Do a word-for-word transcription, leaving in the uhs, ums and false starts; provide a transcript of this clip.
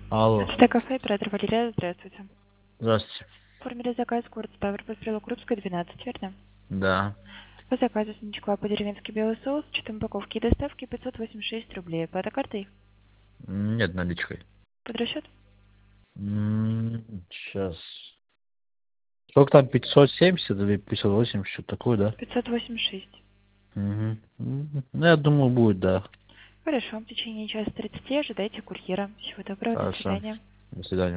Алло. Стекафе, оператор Валерия, здравствуйте. Здравствуйте. Оформили заказ, город Ставрополь, стрелок Крупская, двенадцать, верно? Да. По заказу сыночка по-деревенски белый соус, с учетом упаковки и доставки пятьсот восемьдесят шесть рублей. Оплата картой? Нет, наличкой. Под расчет? Сейчас. Сколько там, пятьсот семьдесят или пятьсот восемьдесят, что-то такое, да? пятьсот восемьдесят шесть. Угу. Ну, я думаю, будет, да. Хорошо, в течение часа тридцати ожидайте курьера. Всего доброго, до Хорошо. свидания. До свидания.